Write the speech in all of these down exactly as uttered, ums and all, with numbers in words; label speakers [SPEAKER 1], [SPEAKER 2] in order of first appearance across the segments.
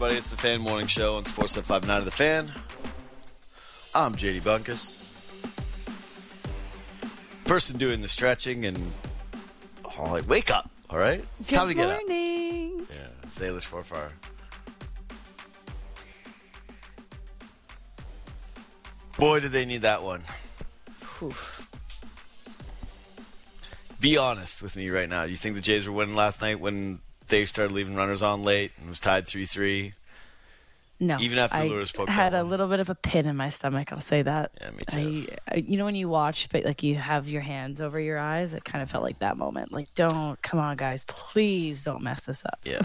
[SPEAKER 1] everybody. It's the Fan Morning Show on Sportsnet five nine of The Fan. I'm J D Bunkus. Person doing the stretching and oh, like, wake up, all right? It's
[SPEAKER 2] Good
[SPEAKER 1] time to get up.
[SPEAKER 2] morning.
[SPEAKER 1] Yeah, Salish Forfar. Boy, did they need that one.
[SPEAKER 2] Whew.
[SPEAKER 1] Be honest with me right now. You think the Jays were winning last night when they started leaving runners on late and was tied three three?
[SPEAKER 2] No.
[SPEAKER 1] Even after
[SPEAKER 2] I
[SPEAKER 1] Lourdes poked
[SPEAKER 2] had
[SPEAKER 1] that
[SPEAKER 2] a
[SPEAKER 1] one.
[SPEAKER 2] little bit of a pin in my stomach, I'll say that.
[SPEAKER 1] Yeah, me too.
[SPEAKER 2] I, I, you know when you watch, but like you have your hands over your eyes, it kind of felt like that moment. Like, don't, come on, guys, please don't mess this up.
[SPEAKER 1] Yeah.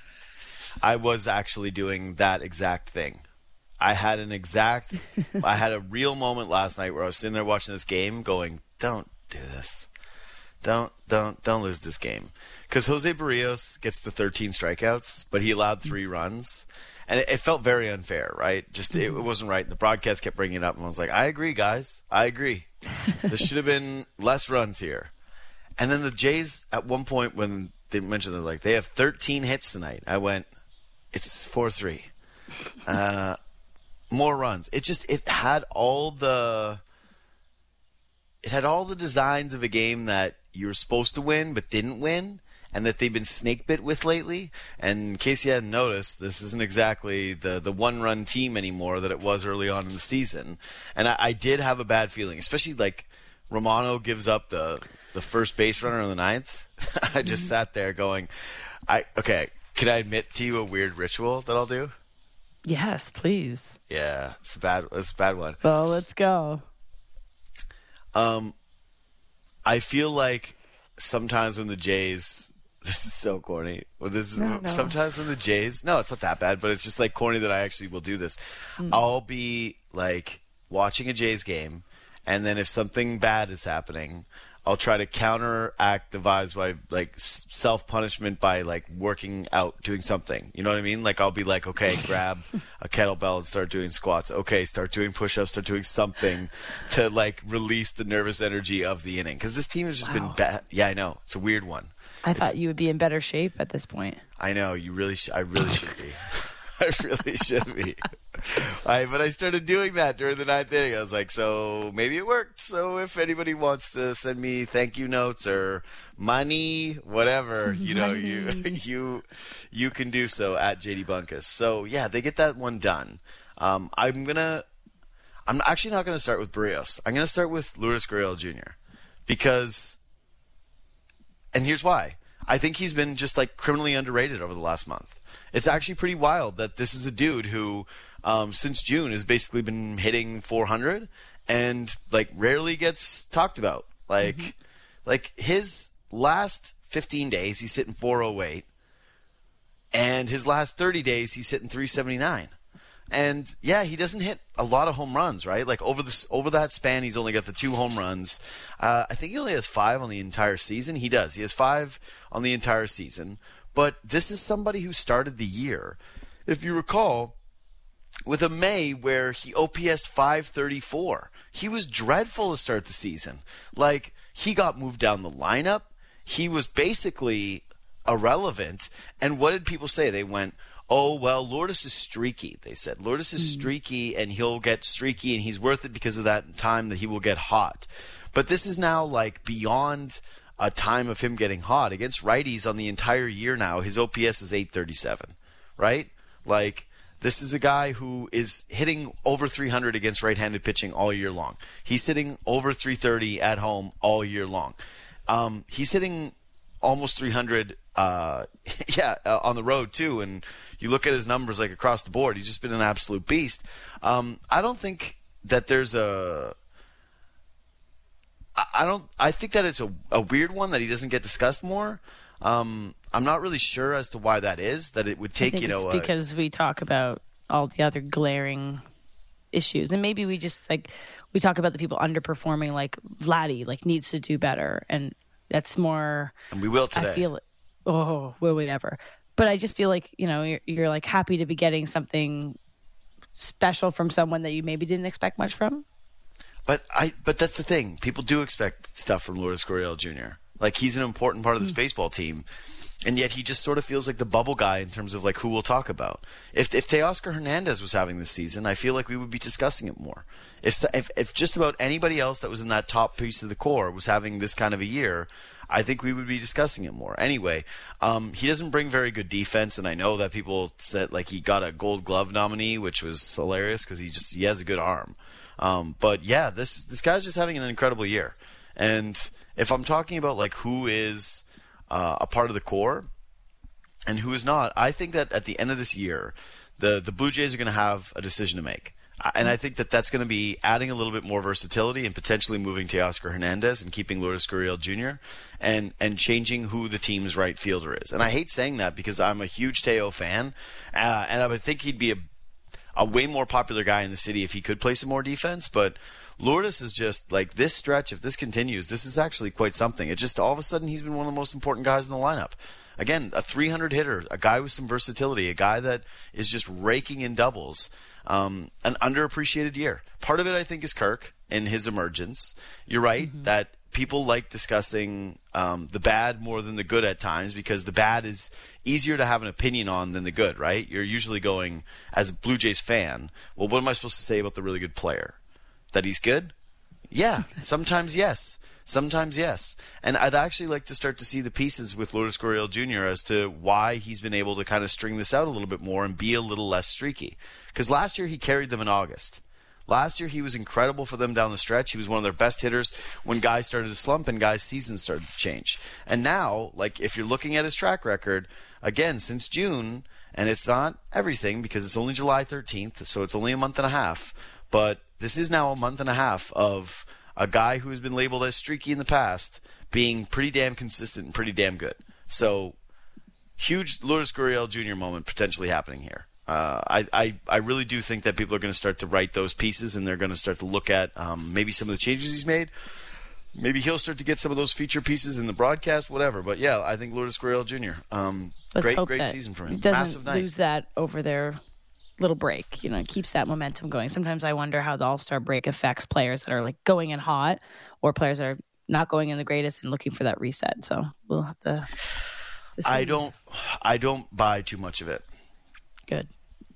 [SPEAKER 1] I was actually doing that exact thing. I had an exact, I had a real moment last night where I was sitting there watching this game going, don't do this. Don't, don't, don't lose this game. Because Jose Barrios gets the thirteen strikeouts, but he allowed three runs. And it, it felt very unfair, right? Just, it, it wasn't right. The broadcast kept bringing it up, and I was like, I agree, guys. I agree. This should have been less runs here. And then the Jays, at one point, when they mentioned it, like, they have thirteen hits tonight, I went, it's four three. Uh, more runs. It just, it had all the, it had all the designs of a game that you were supposed to win but didn't win, and that they've been snake bit with lately. And in case you hadn't noticed, this isn't exactly the, the one-run team anymore that it was early on in the season. And I, I did have a bad feeling, especially like Romano gives up the, the first base runner in the ninth. I just mm-hmm. sat there going, I okay, can I admit to you a weird ritual that I'll do?
[SPEAKER 2] Yes, please.
[SPEAKER 1] Yeah, it's a bad, it's a bad one.
[SPEAKER 2] Well, let's go.
[SPEAKER 1] Um, I feel like sometimes when the Jays, this is so corny. Well, this is,
[SPEAKER 2] no, no.
[SPEAKER 1] Sometimes when the Jays, no, it's not that bad, but it's just like corny that I actually will do this. Mm. I'll be like watching a Jays game, and then if something bad is happening, I'll try to counteract the vibes by like self-punishment by like working out, doing something. You know what I mean? Like I'll be like, okay, grab a kettlebell and start doing squats. Okay, start doing push-ups, start doing something to like release the nervous energy of the inning. Because this team has just
[SPEAKER 2] wow.
[SPEAKER 1] been bad. Yeah, I know. It's a weird one.
[SPEAKER 2] I
[SPEAKER 1] it's,
[SPEAKER 2] thought you would be in better shape at this point.
[SPEAKER 1] I know. You really sh- I really should be. I really should be. I, but I started doing that during the ninth inning. I was like, so maybe it worked. So if anybody wants to send me thank you notes or money, whatever, you know,
[SPEAKER 2] money.
[SPEAKER 1] you you you can do so at J D Bunkus. So yeah, they get that one done. Um, I'm gonna. I'm actually not gonna start with Barrios. I'm gonna start with Lourdes Gurriel Junior because, and here's why. I think he's been just like criminally underrated over the last month. It's actually pretty wild that this is a dude who, um, since June, has basically been hitting four hundred and like rarely gets talked about. Like, mm-hmm. like his last fifteen days, he's hitting four oh eight, and his last thirty days, he's hitting three seventy-nine. And yeah, he doesn't hit a lot of home runs, right? Like over this over that span, he's only got the two home runs. Uh, I think he only has five on the entire season. He does. He has five on the entire season. But this is somebody who started the year, if you recall, with a May where he O P S'd five thirty-four. He was dreadful to start the season. Like, he got moved down the lineup. He was basically irrelevant. And what did people say? They went, oh, well, Lourdes is streaky, they said. Lourdes is streaky, and he'll get streaky, and he's worth it because of that time that he will get hot. But this is now, like, beyond a time of him getting hot. Against righties on the entire year now, his O P S is eight thirty-seven, right? Like, this is a guy who is hitting over three hundred against right-handed pitching all year long. He's hitting over three thirty at home all year long. Um, he's hitting almost three hundred, uh, yeah, uh, on the road too. And you look at his numbers like across the board, he's just been an absolute beast. Um, I don't think that there's a. I don't. I think that it's a, a weird one that he doesn't get discussed more. Um, I'm not really sure as to why that is. That it would take,
[SPEAKER 2] I think
[SPEAKER 1] you know,
[SPEAKER 2] it's
[SPEAKER 1] a,
[SPEAKER 2] because we talk about all the other glaring issues, and maybe we just like we talk about the people underperforming, like Vladdy, like needs to do better, and that's more.
[SPEAKER 1] And we will today.
[SPEAKER 2] I feel it. Oh, will we ever? But I just feel like you know you're, you're like happy to be getting something special from someone that you maybe didn't expect much from.
[SPEAKER 1] But I, but that's the thing. People do expect stuff from Lourdes Gurriel Junior Like, he's an important part of this baseball team. And yet he just sort of feels like the bubble guy in terms of like who we'll talk about. If if Teoscar Hernandez was having this season, I feel like we would be discussing it more. If, if if just about anybody else that was in that top piece of the core was having this kind of a year, I think we would be discussing it more. Anyway, um, he doesn't bring very good defense, and I know that people said like he got a Gold Glove nominee, which was hilarious because he just he has a good arm. Um, but yeah, this this guy's just having an incredible year. And if I'm talking about like who is uh, a part of the core and who is not, I think that at the end of this year, the the Blue Jays are going to have a decision to make. And I think that that's going to be adding a little bit more versatility and potentially moving Teoscar Hernandez and keeping Lourdes Gurriel Junior and and changing who the team's right fielder is. And I hate saying that because I'm a huge Teo fan, uh, and I would think he'd be a, a way more popular guy in the city if he could play some more defense. But Lourdes is just like this stretch. If this continues, this is actually quite something. It just all of a sudden he's been one of the most important guys in the lineup. Again, a three hundred hitter, a guy with some versatility, a guy that is just raking in doubles. Um, an underappreciated year. Part of it, I think, is Kirk and his emergence. You're right mm-hmm. that people like discussing um, the bad more than the good at times because the bad is easier to have an opinion on than the good, right? You're usually going, as a Blue Jays fan, well, what am I supposed to say about the really good player? That he's good? Yeah, sometimes yes. Sometimes yes. And I'd actually like to start to see the pieces with Lourdes Gurriel Junior as to why he's been able to kind of string this out a little bit more and be a little less streaky. Because last year he carried them in August. Last year he was incredible for them down the stretch. He was one of their best hitters when guys started to slump and guys' seasons started to change. And now, like if you're looking at his track record, again, since June, and it's not everything because it's only July thirteenth, so it's only a month and a half, but this is now a month and a half of a guy who has been labeled as streaky in the past being pretty damn consistent and pretty damn good. So, huge Lourdes Gurriel Junior moment potentially happening here. Uh, I, I, I really do think that people are going to start to write those pieces and they're going to start to look at um, maybe some of the changes he's made. Maybe he'll start to get some of those feature pieces in the broadcast, whatever. But yeah, I think Lourdes Gurriel Junior Um,
[SPEAKER 2] Let's
[SPEAKER 1] great,
[SPEAKER 2] hope
[SPEAKER 1] great
[SPEAKER 2] that
[SPEAKER 1] season for him.
[SPEAKER 2] He doesn't
[SPEAKER 1] Massive night.
[SPEAKER 2] Lose that over their little break. You know, it keeps that momentum going. Sometimes I wonder how the All-Star break affects players that are like going in hot or players that are not going in the greatest and looking for that reset. So we'll have to. to see.
[SPEAKER 1] I don't. I don't buy too much of it.
[SPEAKER 2] Good.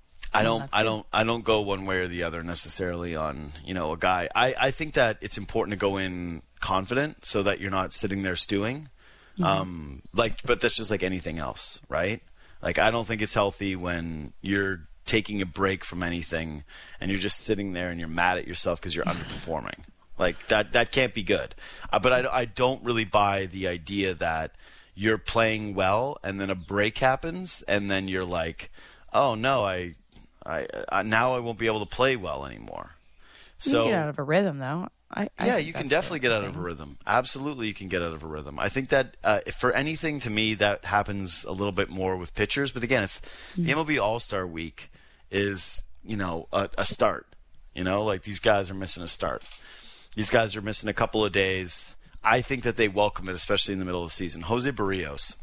[SPEAKER 1] I
[SPEAKER 2] Well,
[SPEAKER 1] don't.
[SPEAKER 2] that's
[SPEAKER 1] I
[SPEAKER 2] good.
[SPEAKER 1] don't. I don't go one way or the other necessarily on you know a guy. I, I think that it's important to go in confident so that you're not sitting there stewing.
[SPEAKER 2] Mm-hmm.
[SPEAKER 1] Um, like, but that's just like anything else, right? Like, I don't think it's healthy when you're taking a break from anything and you're just sitting there and you're mad at yourself because you're underperforming. Like that. That can't be good. Uh, but I, I don't really buy the idea that you're playing well and then a break happens and then you're like, oh no, I. I, I now I won't be able to play well anymore. So
[SPEAKER 2] you get out of a rhythm, though. I, I
[SPEAKER 1] yeah,
[SPEAKER 2] think
[SPEAKER 1] you can
[SPEAKER 2] that's
[SPEAKER 1] definitely
[SPEAKER 2] the
[SPEAKER 1] get out
[SPEAKER 2] thing.
[SPEAKER 1] of a rhythm. Absolutely, you can get out of a rhythm. I think that uh, if for anything to me that happens a little bit more with pitchers, but again, it's
[SPEAKER 2] Mm-hmm.
[SPEAKER 1] the M L B All-Star Week is you know a, a start. You know, like these guys are missing a start. These guys are missing a couple of days. I think that they welcome it, especially in the middle of the season. Jose Barrios.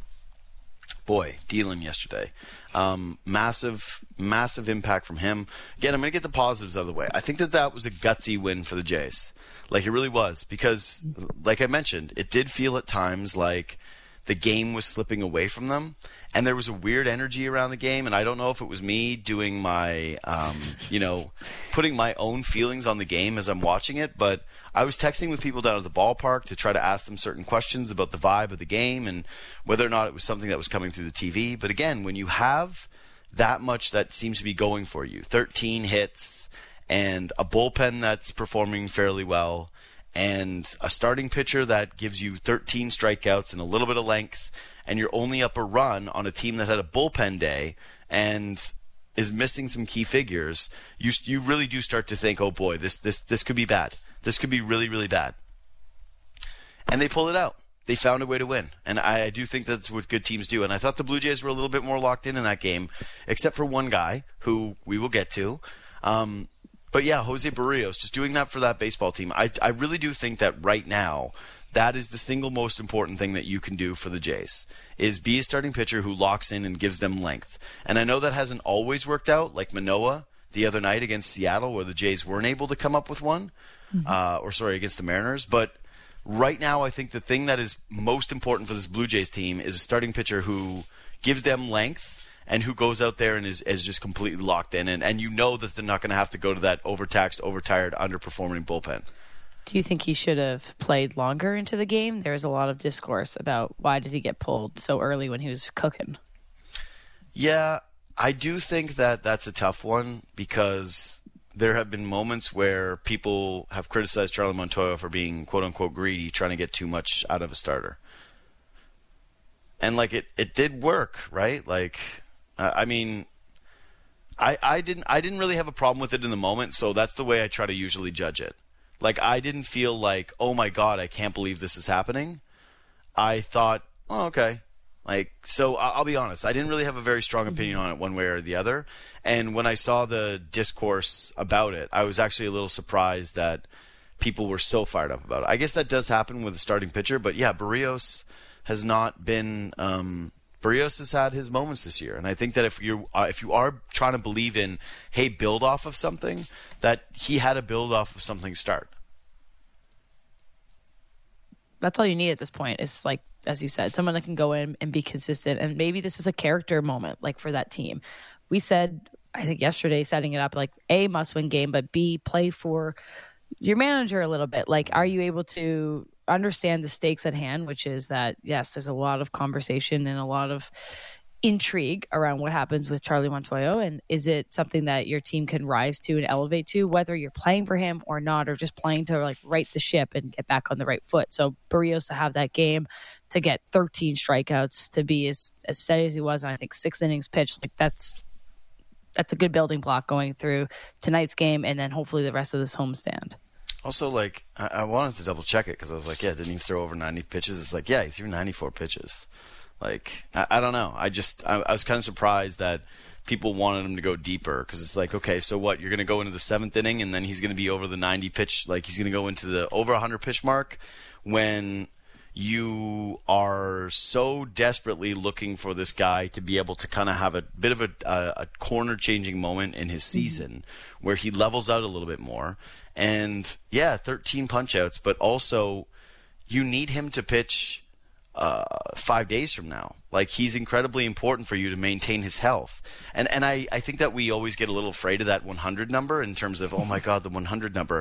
[SPEAKER 1] Boy, dealing yesterday. Um, massive, massive impact from him. Again, I'm going to get the positives out of the way. I think that that was a gutsy win for the Jays. Like, it really was. Because, like I mentioned, it did feel at times like the game was slipping away from them. And there was a weird energy around the game. And I don't know if it was me doing my, um, you know, putting my own feelings on the game as I'm watching it. But I was texting with people down at the ballpark to try to ask them certain questions about the vibe of the game and whether or not it was something that was coming through the T V. But again, when you have that much that seems to be going for you, thirteen hits and a bullpen that's performing fairly well and a starting pitcher that gives you thirteen strikeouts and a little bit of length, and you're only up a run on a team that had a bullpen day and is missing some key figures, you you really do start to think, oh boy, this this this could be bad. This could be really, really bad. And they pulled it out. They found a way to win. And I, I do think that's what good teams do. And I thought the Blue Jays were a little bit more locked in in that game, except for one guy who we will get to. Um, but yeah, Jose Barrios, just doing that for that baseball team. I, I really do think that right now, that is the single most important thing that you can do for the Jays, is be a starting pitcher who locks in and gives them length. And I know that hasn't always worked out, like Manoah the other night against Seattle, where the Jays weren't able to come up with one. Mm-hmm. Uh, or sorry, against the Mariners. But right now, I think the thing that is most important for this Blue Jays team is a starting pitcher who gives them length and who goes out there and is, is just completely locked in. And, and you know that they're not going to have to go to that overtaxed, overtired, underperforming bullpen.
[SPEAKER 2] Do you think he should have played longer into the game? There was a lot of discourse about why did he get pulled so early when he was cooking.
[SPEAKER 1] Yeah, I do think that that's a tough one because there have been moments where people have criticized Charlie Montoyo for being quote-unquote greedy, trying to get too much out of a starter. And, like, it, it did work, right? Like, uh, I mean, I, I didn't I didn't really have a problem with it in the moment, so that's the way I try to usually judge it. Like, I didn't feel like, oh, my God, I can't believe this is happening. I thought, oh, okay. Like, so I'll be honest, I didn't really have a very strong opinion on it one way or the other. And when I saw the discourse about it, I was actually a little surprised that people were so fired up about it. I guess that does happen with a starting pitcher, but yeah, Barrios has not been um, Barrios has had his moments this year. And I think that if you uh, if you are trying to believe in, hey, build off of something, that he had a build off of something start.
[SPEAKER 2] That's all you need at this point. It's like, as you said, someone that can go in and be consistent. And maybe this is a character moment, like for that team. We said, I think yesterday, setting it up like A, must-win game, but B, play for your manager a little bit. Like, are you able to understand the stakes at hand, which is that, yes, there's a lot of conversation and a lot of intrigue around what happens with Charlie Montoyo, and is it something that your team can rise to and elevate to, whether you're playing for him or not, or just playing to like right the ship and get back on the right foot. So Barrios to have that game, to get thirteen strikeouts, to be as, as steady as he was, and I think six innings pitched, like that's that's a good building block going through tonight's game and then hopefully the rest of this homestand.
[SPEAKER 1] Also, like, I, I wanted to double check it because I was like, yeah, didn't he throw over ninety pitches? It's like, yeah, he threw ninety-four pitches. Like, I, I don't know. I just, I, I was kind of surprised that people wanted him to go deeper because it's like, okay, so what? You're going to go into the seventh inning and then he's going to be over the ninety pitch, like he's going to go into the over one hundred pitch mark when you are so desperately looking for this guy to be able to kind of have a bit of a, a, a corner-changing moment in his season mm-hmm. where he levels out a little bit more. And, yeah, thirteen punch-outs, but also you need him to pitch uh, five days from now. Like, he's incredibly important for you to maintain his health. And and I, I think that we always get a little afraid of that one hundred number in terms of, oh, my God, the one hundred number.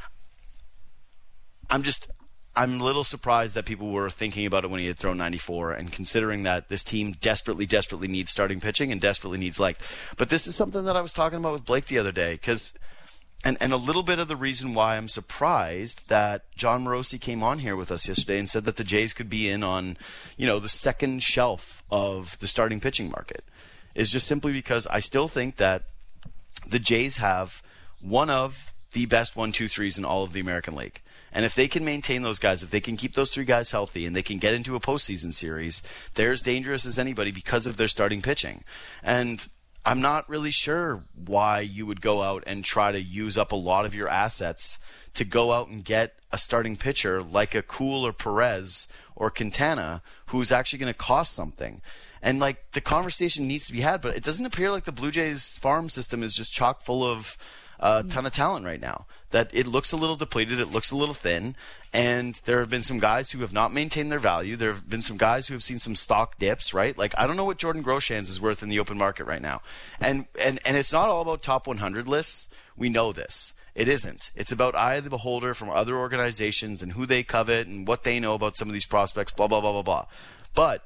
[SPEAKER 1] I'm just... I'm a little surprised that people were thinking about it when he had thrown ninety-four and considering that this team desperately, desperately needs starting pitching and desperately needs length. But this is something that I was talking about with Blake the other day because, and, and a little bit of the reason why I'm surprised that John Morosi came on here with us yesterday and said that the Jays could be in on, you know, the second shelf of the starting pitching market is just simply because I still think that the Jays have one of the best one, two, threes in all of the American League. And if they can maintain those guys, if they can keep those three guys healthy and they can get into a postseason series, they're as dangerous as anybody because of their starting pitching. And I'm not really sure why you would go out and try to use up a lot of your assets to go out and get a starting pitcher like a Kuhl or Perez or Quintana who's actually going to cost something. And, like, the conversation needs to be had, but it doesn't appear like the Blue Jays farm system is just chock full of a ton of talent right now. That it looks a little depleted, it looks a little thin, and there have been some guys who have not maintained their value. There have been some guys who have seen some stock dips, right? Like, I don't know what Jordan Groshans is worth in the open market right now. And and and it's not all about top one hundred lists. We know this. It isn't. It's about eye of the beholder from other organizations and who they covet and what they know about some of these prospects, blah, blah, blah, blah, blah. But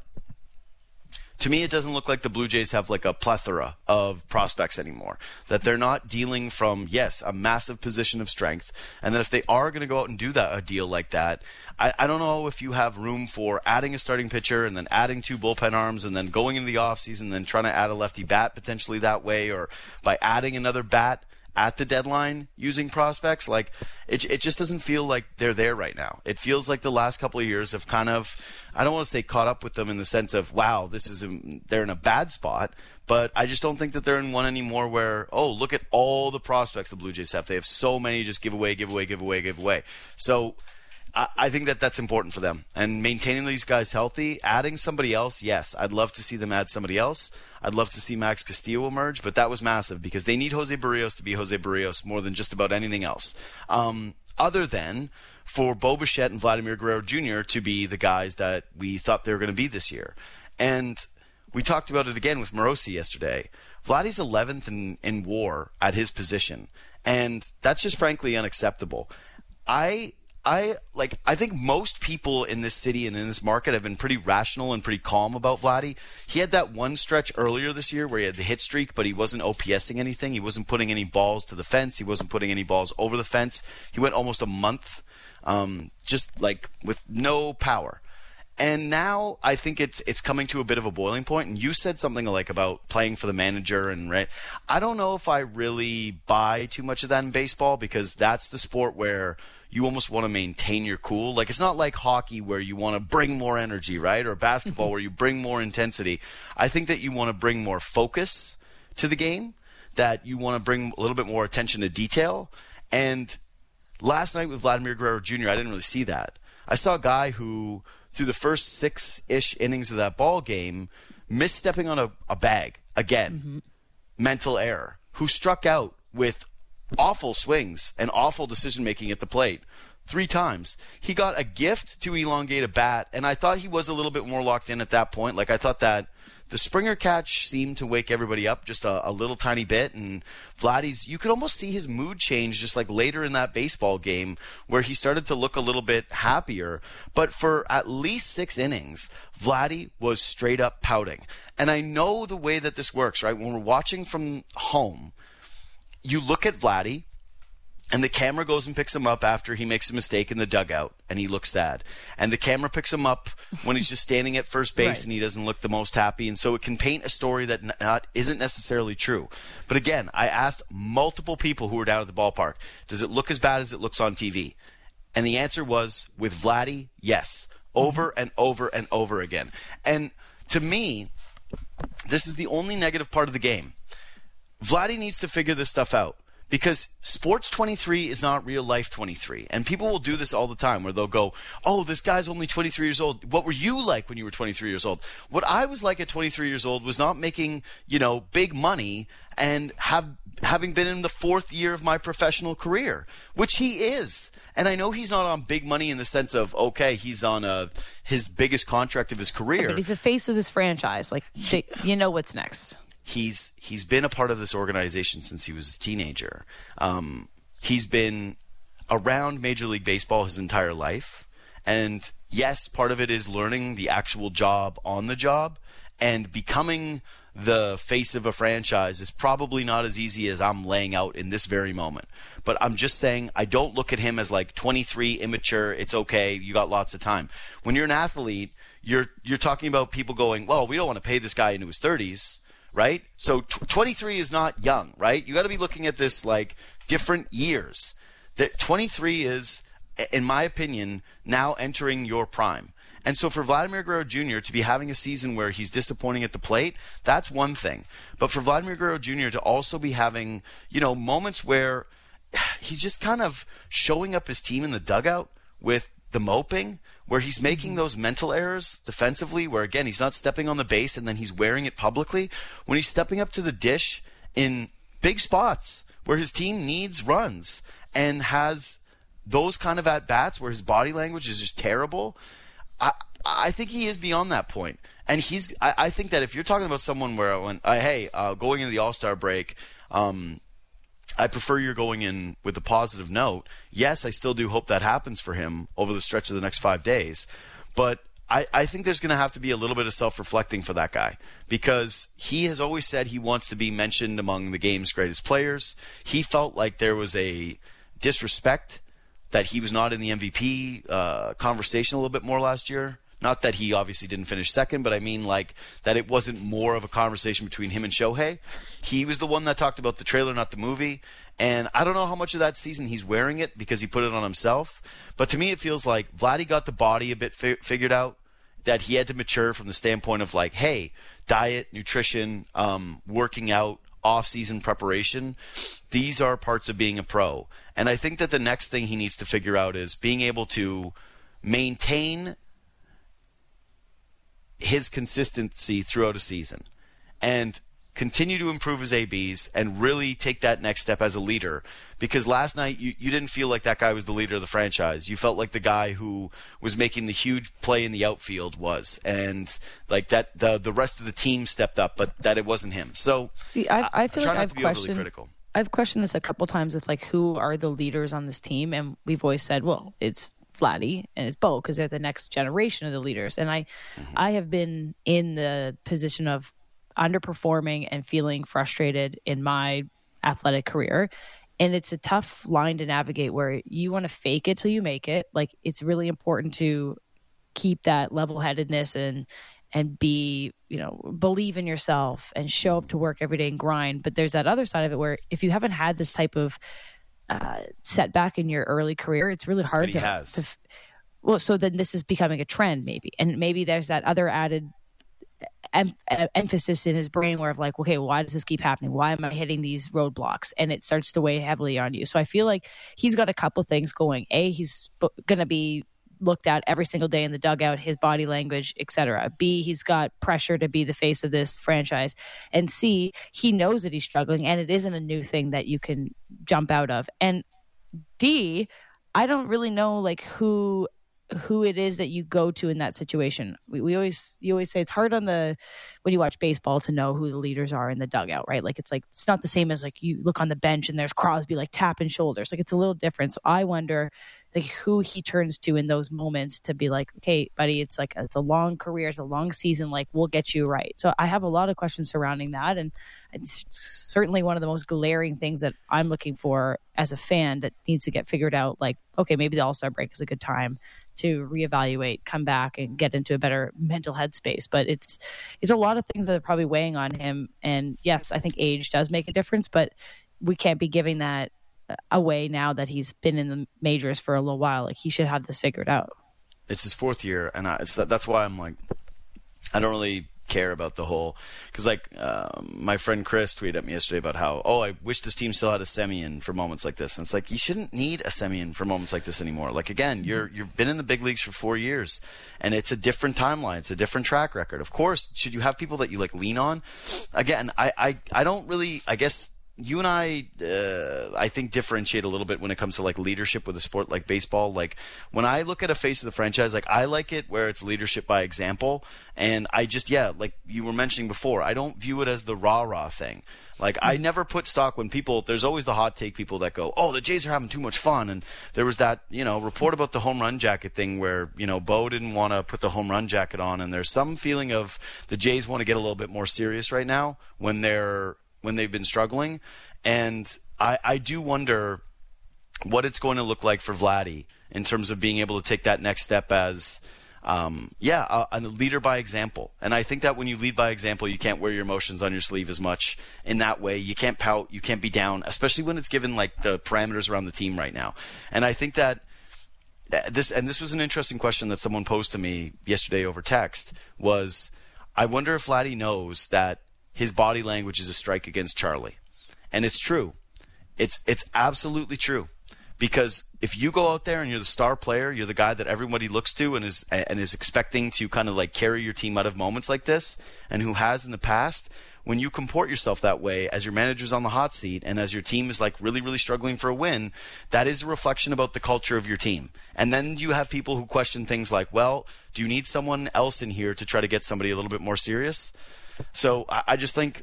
[SPEAKER 1] to me, it doesn't look like the Blue Jays have like a plethora of prospects anymore. That they're not dealing from, yes, a massive position of strength. And that if they are going to go out and do that, a deal like that, I, I don't know if you have room for adding a starting pitcher and then adding two bullpen arms and then going into the offseason and then trying to add a lefty bat potentially that way, or by adding another bat at the deadline using prospects. Like, it it just doesn't feel like they're there right now. It feels like the last couple of years have kind of, I don't want to say caught up with them in the sense of, wow, this is a, they're in a bad spot, but I just don't think that they're in one anymore where, oh, look at all the prospects the Blue Jays have. They have so many, just give away, give away, give away, give away. So I, I think that that's important for them. And maintaining these guys healthy, adding somebody else, yes, I'd love to see them add somebody else. I'd love to see Max Castillo emerge, but that was massive because they need Jose Barrios to be Jose Barrios more than just about anything else. Um, other than for Bo Bichette and Vladimir Guerrero Junior to be the guys that we thought they were going to be this year. And we talked about it again with Morosi yesterday. Vladdy's eleventh in, in WAR at his position, and that's just frankly unacceptable. I I like I think most people in this city and in this market have been pretty rational and pretty calm about Vladdy. He had that one stretch earlier this year where he had the hit streak, but he wasn't OPSing anything. He wasn't putting any balls to the fence. He wasn't putting any balls over the fence. He went almost a month um, just like with no power. And now I think it's it's coming to a bit of a boiling point. And you said something like about playing for the manager, and right. I don't know if I really buy too much of that in baseball, because that's the sport where you almost want to maintain your cool. Like, it's not like hockey where you want to bring more energy, right? Or basketball where you bring more intensity. I think that you want to bring more focus to the game, that you want to bring a little bit more attention to detail. And last night with Vladimir Guerrero Junior, I didn't really see that. I saw a guy who, through the first six-ish innings of that ball game, misstepping on a, a bag again, mm-hmm. mental error, who struck out with awful swings and awful decision-making at the plate three times. He got a gift to elongate a bat, and I thought he was a little bit more locked in at that point. Like, I thought that the Springer catch seemed to wake everybody up just a, a little tiny bit, and Vladdy's, you could almost see his mood change just like later in that baseball game where he started to look a little bit happier. But for at least six innings, Vladdy was straight up pouting. And I know the way that this works, right? When we're watching from home, you look at Vladdy, and the camera goes and picks him up after he makes a mistake in the dugout, and he looks sad. And the camera picks him up when he's just standing at first base, right, and he doesn't look the most happy. And so it can paint a story that not isn't necessarily true. But again, I asked multiple people who were down at the ballpark, does it look as bad as it looks on T V? And the answer was, with Vladdy, yes. Over and over and over again. And to me, this is the only negative part of the game. Vladdy needs to figure this stuff out, because sports twenty-three is not real life twenty-three. And people will do this all the time where they'll go, oh, this guy's only twenty-three years old. What were you like when you were twenty-three years old? What I was like at twenty-three years old was not making, you know, big money and have having been in the fourth year of my professional career, which he is. And I know he's not on big money in the sense of, okay, he's on a, his biggest contract of his career.
[SPEAKER 2] But he's the face of this franchise. Like, they, you know what's next.
[SPEAKER 1] He's he's been a part of this organization since he was a teenager. Um, he's been around Major League Baseball his entire life. And yes, part of it is learning the actual job on the job, and becoming the face of a franchise is probably not as easy as I'm laying out in this very moment. But I'm just saying, I don't look at him as like twenty-three, immature, it's okay, you got lots of time. When you're an athlete, you're you're talking about people going, well, we don't want to pay this guy into his thirties. Right? So t- twenty-three is not young, right? You got to be looking at this like different years. That twenty-three is, in my opinion, now entering your prime. And so for Vladimir Guerrero Junior to be having a season where he's disappointing at the plate, that's one thing. But for Vladimir Guerrero Junior to also be having, you know, moments where he's just kind of showing up his team in the dugout with the moping, where he's making those mental errors defensively, where, again, he's not stepping on the base and then he's wearing it publicly. When he's stepping up to the dish in big spots where his team needs runs and has those kind of at-bats where his body language is just terrible, I, I think he is beyond that point. And he's. I, I think that if you're talking about someone where, when, uh, hey, uh, going into the All-Star break, um, I prefer you're going in with a positive note. Yes, I still do hope that happens for him over the stretch of the next five days. But I, I think there's going to have to be a little bit of self-reflecting for that guy, because he has always said he wants to be mentioned among the game's greatest players. He felt like there was a disrespect that he was not in the M V P uh, conversation a little bit more last year. Not that he obviously didn't finish second, but I mean like that it wasn't more of a conversation between him and Shohei. He was the one that talked about the trailer, not the movie. And I don't know how much of that season he's wearing it because he put it on himself. But to me, it feels like Vladdy got the body a bit fi- figured out, that he had to mature from the standpoint of like, hey, diet, nutrition, um, working out, off-season preparation. These are parts of being a pro. And I think that the next thing he needs to figure out is being able to maintain his consistency throughout a season. And continue to improve his A Bs, and really take that next step as a leader. Because last night, you, you didn't feel like that guy was the leader of the franchise. You felt like the guy who was making the huge play in the outfield was. And like that, the the rest of the team stepped up, but that it wasn't him. So
[SPEAKER 2] See, I, I feel
[SPEAKER 1] I try
[SPEAKER 2] like
[SPEAKER 1] not
[SPEAKER 2] I've
[SPEAKER 1] to be overly
[SPEAKER 2] questioned,
[SPEAKER 1] critical.
[SPEAKER 2] I've questioned this a couple times with like, who are the leaders on this team? And we've always said, well, it's Vladdy and it's Bo, because they're the next generation of the leaders. And I, mm-hmm. I have been in the position of underperforming and feeling frustrated in my athletic career. And it's a tough line to navigate where you want to fake it till you make it. Like, it's really important to keep that level-headedness and and be, you know, believe in yourself and show up to work every day and grind. But there's that other side of it where if you haven't had this type of uh, setback in your early career, it's really hard
[SPEAKER 1] but he
[SPEAKER 2] to,
[SPEAKER 1] has.
[SPEAKER 2] to. Well, so then this is becoming a trend maybe. And maybe there's that other added em- emphasis in his brain where of like, okay, why does this keep happening? Why am I hitting these roadblocks? And it starts to weigh heavily on you. So I feel like he's got a couple things going. A, he's going to be looked at every single day in the dugout, his body language, et cetera. B, he's got pressure to be the face of this franchise. And C, he knows that he's struggling and it isn't a new thing that you can jump out of. And D, I don't really know like who who it is that you go to in that situation. We, we always, you always say it's hard on the, when you watch baseball to know who the leaders are in the dugout, right? Like, it's like, it's not the same as like you look on the bench and there's Crosby like tapping shoulders. Like, it's a little different. So I wonder like who he turns to in those moments to be like, okay, buddy, it's like, it's a long career, it's a long season. Like, we'll get you right. So I have a lot of questions surrounding that. And it's certainly one of the most glaring things that I'm looking for as a fan that needs to get figured out. Like, okay, maybe the All-Star break is a good time to reevaluate, come back and get into a better mental headspace. But it's, it's a lot of things that are probably weighing on him. And yes, I think age does make a difference, but we can't be giving that away now that he's been in the majors for a little while. Like, he should have this figured out.
[SPEAKER 1] It's his fourth year, and I, it's, that's why I'm like, I don't really care about the whole, because like um, my friend Chris tweeted at me yesterday about how, oh, I wish this team still had a Semien for moments like this. And it's like, you shouldn't need a Semien for moments like this anymore. Like, again, you're you've been in the big leagues for four years, and it's a different timeline, it's a different track record. Of course, should you have people that you like lean on? Again, I I, I don't really, I guess. You and I, uh, I think, differentiate a little bit when it comes to like leadership with a sport like baseball. Like, when I look at a face of the franchise, like, I like it where it's leadership by example. And I just, yeah, like you were mentioning before, I don't view it as the rah-rah thing. Like, I never put stock when people, there's always the hot take people that go, oh, the Jays are having too much fun. And there was that, you know, report about the home run jacket thing where, you know, Bo didn't want to put the home run jacket on. And there's some feeling of the Jays want to get a little bit more serious right now when they're, when they've been struggling. And I, I do wonder what it's going to look like for Vladdy in terms of being able to take that next step as, um, yeah, a, a leader by example. And I think that when you lead by example, you can't wear your emotions on your sleeve as much in that way. You can't pout. You can't be down, especially when it's given like the parameters around the team right now. And I think that this, and this was an interesting question that someone posed to me yesterday over text, was I wonder if Vladdy knows that his body language is a strike against Charlie. And it's true. It's it's absolutely true. Because if you go out there and you're the star player, you're the guy that everybody looks to and is and is expecting to kind of like carry your team out of moments like this, and who has in the past, when you comport yourself that way as your manager's on the hot seat and as your team is like really, really struggling for a win, that is a reflection about the culture of your team. And then you have people who question things like, well, do you need someone else in here to try to get somebody a little bit more serious? So I, I just think,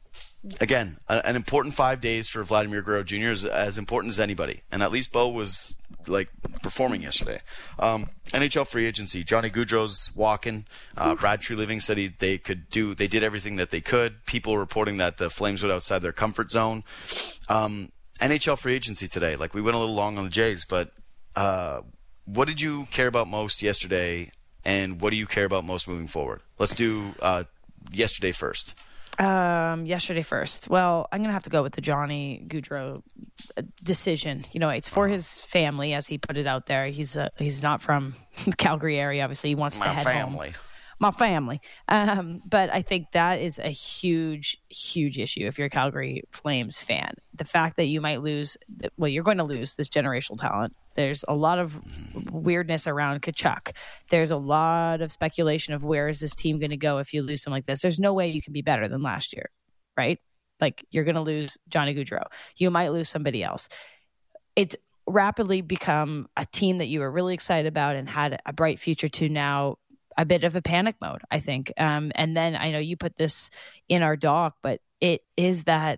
[SPEAKER 1] again, a, an important five days for Vladimir Guerrero Junior is as important as anybody. And at least Bo was like performing yesterday. Um, N H L free agency. Johnny Gaudreau's walking. Uh, Brad Treliving said he, they could do. They did everything that they could. People reporting that the Flames were outside their comfort zone. Um, N H L free agency today. Like, we went a little long on the Jays, but uh, what did you care about most yesterday, and what do you care about most moving forward? Let's do uh, yesterday first.
[SPEAKER 2] Um, yesterday first. Well, I'm going to have to go with the Johnny Gaudreau decision. You know, it's for his family, as he put it out there. He's a, he's not from the Calgary area. Obviously, he wants
[SPEAKER 1] My
[SPEAKER 2] to head
[SPEAKER 1] family.
[SPEAKER 2] home. My family. Um, but I think that is a huge, huge issue if you're a Calgary Flames fan. The fact that you might lose, well, you're going to lose this generational talent. There's a lot of weirdness around Tkachuk. There's a lot of speculation of where is this team going to go if you lose something like this. There's no way you can be better than last year. right? Like you're going to lose Johnny Gaudreau. You might lose somebody else. It's rapidly become a team that you were really excited about and had a bright future to now a bit of a panic mode, I think. Um, and then I know you put this in our doc, but it is that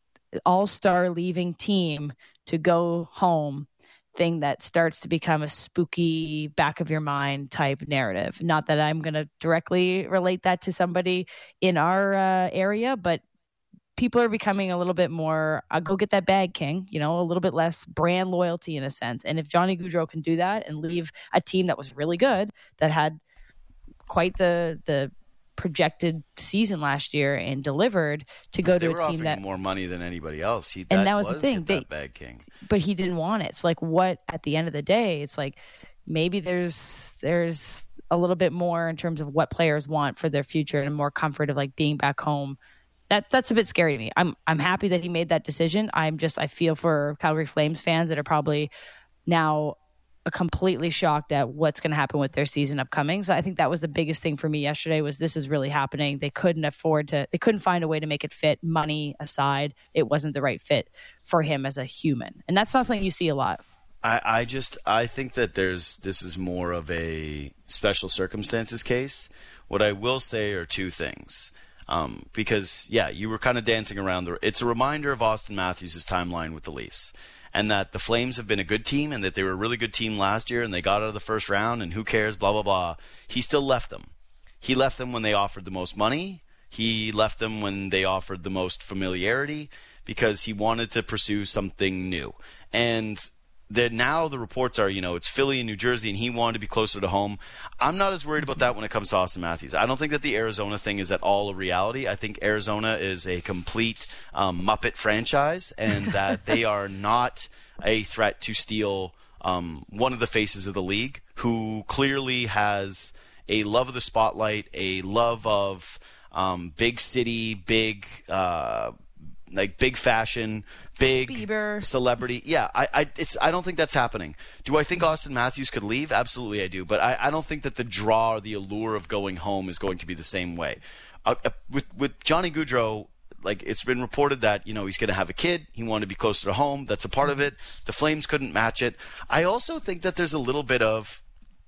[SPEAKER 2] all-star leaving team to go home thing that starts to become a spooky back of your mind type narrative. Not that I'm going to directly relate that to somebody in our uh, area, but people are becoming a little bit more, I'll go get that bag, King, you know, a little bit less brand loyalty in a sense. And if Johnny Gaudreau can do that and leave a team that was really good, that had quite the the projected season last year and delivered to go
[SPEAKER 1] they
[SPEAKER 2] to
[SPEAKER 1] were
[SPEAKER 2] a team
[SPEAKER 1] offering
[SPEAKER 2] that
[SPEAKER 1] more money than anybody else. He, that
[SPEAKER 2] and that was,
[SPEAKER 1] was
[SPEAKER 2] the thing.
[SPEAKER 1] Get
[SPEAKER 2] They,
[SPEAKER 1] that bag, King.
[SPEAKER 2] But he didn't want it. It's like what at the end of the day, it's like maybe there's there's a little bit more in terms of what players want for their future and more comfort of like being back home. That that's a bit scary to me. I'm I'm happy that he made that decision. I'm just I feel for Calgary Flames fans that are probably now completely shocked at what's going to happen with their season upcoming. So I think that was the biggest thing for me yesterday was this is really happening. They couldn't afford to, they couldn't find a way to make it fit. Money aside, it wasn't the right fit for him as a human. And that's not something you see a lot.
[SPEAKER 1] I, I just, I think that there's, this is more of a special circumstances case. What I will say are two things. Um, because, yeah, you were kind of dancing around. The, it's a reminder of Austin Matthews' timeline with the Leafs. And that the Flames have been a good team and that they were a really good team last year and they got out of the first round and who cares, blah, blah, blah. He still left them. He left them when they offered the most money. He left them when they offered the most familiarity because he wanted to pursue something new. And that now the reports are, you know, it's Philly and New Jersey and he wanted to be closer to home. I'm not as worried about that when it comes to Austin Matthews. I don't think that the Arizona thing is at all a reality. I think Arizona is a complete um, Muppet franchise and that they are not a threat to steal um, one of the faces of the league who clearly has a love of the spotlight, a love of um, big city, big uh, like big fashion, big
[SPEAKER 2] Bieber.
[SPEAKER 1] Celebrity. Yeah, I, I, it's, I don't think that's happening. Do I think Austin Matthews could leave? Absolutely, I do. But I, I don't think that the draw or the allure of going home is going to be the same way. Uh, with with Johnny Gaudreau, like it's been reported that you know he's going to have a kid. He wanted to be closer to home. That's a part of it. The Flames couldn't match it. I also think that there's a little bit of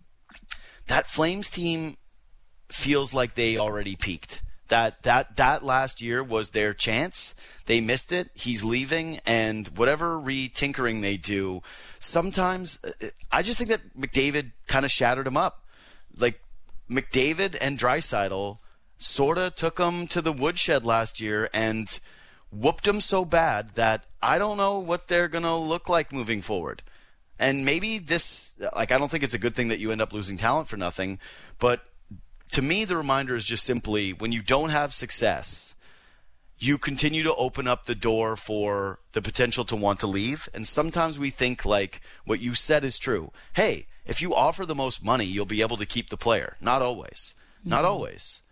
[SPEAKER 1] that Flames team feels like they already peaked. That that that last year was their chance. They missed it. He's leaving, and whatever re-tinkering they do, sometimes I just think that McDavid kind of shattered him up. Like McDavid and Draisaitl sort of took him to the woodshed last year and whooped him so bad that I don't know what they're going to look like moving forward. And maybe this, like I don't think it's a good thing that you end up losing talent for nothing, but to me, the reminder is just simply when you don't have success, you continue to open up the door for the potential to want to leave. And sometimes we think like what you said is true. Hey, if you offer the most money, you'll be able to keep the player. Not always. Mm-hmm. Not always.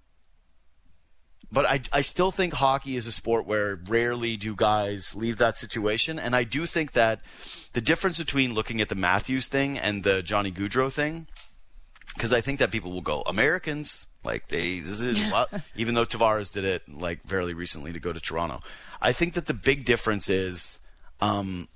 [SPEAKER 1] But I, I still think hockey is a sport where rarely do guys leave that situation. And I do think that the difference between looking at the Matthews thing and the Johnny Gaudreau thing, because I think that people will go, Americans, like they, this is, well, even though Tavares did it like fairly recently to go to Toronto. I think that the big difference is um,